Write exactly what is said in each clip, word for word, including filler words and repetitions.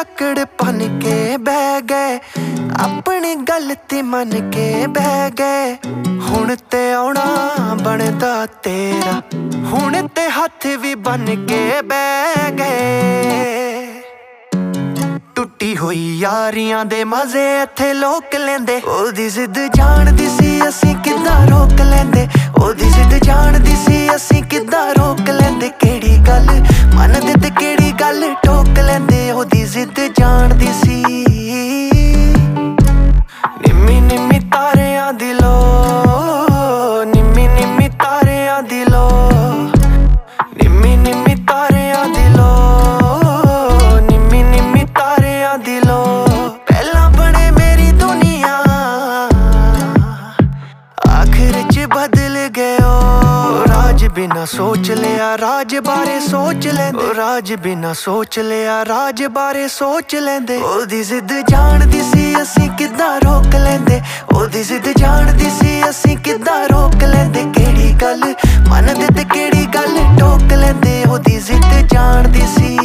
ਆਕੜ ਭੰਨ ਕੇ ਬਹਿ ਗਏ, ਆਪਣੀ ਗਲਤੀ ਮੰਨ ਕੇ ਬਹਿ ਗਏ। ਹੁਣ ਤੇ ਆਉਣਾ ਬਣਦਾ ਤੇਰਾ, ਹੁਣ ਤੇ ਹੱਥ ਵੀ ਬੰਨ ਕੇ ਬਹਿ ਗਏ। ਟੁੱਟੀ ਹੋਈ ਯਾਰੀਆਂ ਦੇ ਮਜ਼ੇ ਇੱਥੇ ਲੋਕ ਲੈਂਦੇ, ਉਹਦੀ ਜ਼ਿੱਦ ਜਾਣਦੀ ਸੀ ਅਸੀਂ ਕਿੱਦਾਂ ਰੋਕ ਲੈਂਦੇ, ਉਹਦੀ ਜ਼ਿੱਦ ਜਾਣਦੀ ਸੀ ਅਸੀਂ ਕਿੱਦਾਂ ਰੋਕ ਲੈਂਦੇ। ਕਿਹੜੀ ਗੱਲ ਮੰਨਦੇ ਤੇ ਕਿਹੜੀ ਗੱਲ ਟੋਕ ਲੈਂਦੇ, ਉਹਦੀ ਜ਼ਿੱਦ ਜਾਣਦੀ ਸੀ। ਨਿੰਮੀ ਨਿੰਮੀ ਤਾਰਿਆਂ ਦੀ ਲੋ, ਨਿੰਮੀ ਨਿੰਮੀ ਤਾਰਿਆਂ ਦੀ ਲੋ, ਨਿੰਮੀ ਨਿੰਮੀ ਤਾਰਿਆਂ ਦੀ ਲੋ, ਨਿੰਮੀ ਨਿੰਮੀ ਤਾਰਿਆਂ ਦੀ ਲੋ। ਪਹਿਲਾਂ ਬਣੇ ਮੇਰੀ ਦੁਨੀਆ, ਆਖਿਰ ਚ ਬਦਲ ਗਏ ਓ। ਰਾਜ ਬਿਨਾ ਸੋਚ ਲਿਆ ਰਾਜ ਬਾਰੇ ਸੋਚ ਲੈਂਦੇ, ਰਾਜ ਬਿਨਾ ਸੋਚ ਲਿਆ ਰਾਜ ਬਾਰੇ ਸੋਚ ਲੈਂਦੇ। ਉਹਦੀ ਜ਼ਿੱਦ ਜਾਣਦੀ ਸੀ ਅਸੀਂ ਕਿੱਦਾਂ ਰੋਕ ਲੈਂਦੇ, ਉਹਦੀ ਜ਼ਿੱਦ ਜਾਣਦੀ ਸੀ ਅਸੀਂ ਕਿੱਦਾਂ ਰੋਕ ਲੈਂਦੇ। ਕਿਹੜੀ ਗੱਲ ਮੰਨਦੇ ਤੇ ਕਿਹੜੀ ਗੱਲ ਟੋਕ ਲੈਂਦੇ, ਉਹਦੀ ਜ਼ਿੱਦ ਜਾਣਦੀ ਸੀ।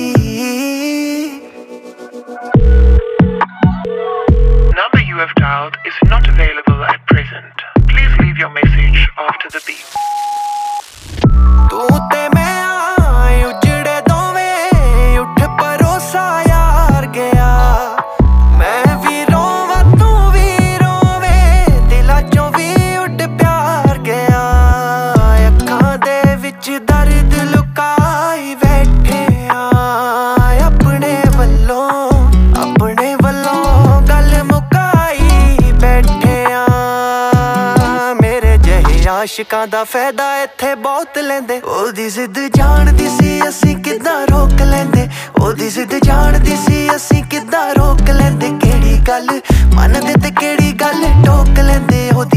Number you have dialed is not available at present. Please leave your message after the beep. ਤੂੰ ਤੇ ਮੈਂ ਆ ਉਜੜੇ ਦੋਵੇਂ, ਉੱਠ ਭਰੋਸਾ ਯਾਰ ਗਿਆ। ਮੈਂ ਵੀ ਰੋਵਾਂ ਤੂੰ ਵੀ ਰੋਵੇਂ, ਦਿਲਾਂ ਚੋਂ ਵੀ ਉੱਡ ਪਿਆਰ ਗਿਆ। ਅੱਖਾਂ ਦੇ ਵਿੱਚ ਦਰਦ ਲੁਕਾਈ ਬੈਠੇ ਆ, ਆਪਣੇ ਵੱਲੋਂ ਆਪਣੇ ਵੱਲੋਂ ਗੱਲ ਮੁਕਾਈ ਬੈਠੇ ਆ। ਮੇਰੇ ਜਿਹੇ ਆਸ਼ਿਕਾਂ ਦਾ ਫਾਇਦਾ ਇੱਥੇ ਬਹੁਤ ਲੈਂਦੇ, ਉਹਦੀ ਜ਼ਿੱਦ ਜਾਣਦੀ ਸੀ ਅਸੀਂ ਕਿੱਦਾਂ ਰੋਕ ਲੈਂਦੇ, ਉਹਦੀ ਜ਼ਿੱਦ ਜਾਣਦੀ ਸੀ ਅਸੀਂ ਕਿੱਦਾਂ ਰੋਕ ਲੈਂਦੇ। ਕਿਹੜੀ ਗੱਲ ਮੰਨਦੇ ਤੇ ਕਿਹੜੀ ਗੱਲ ਟੋਕ ਲੈਂਦੇ,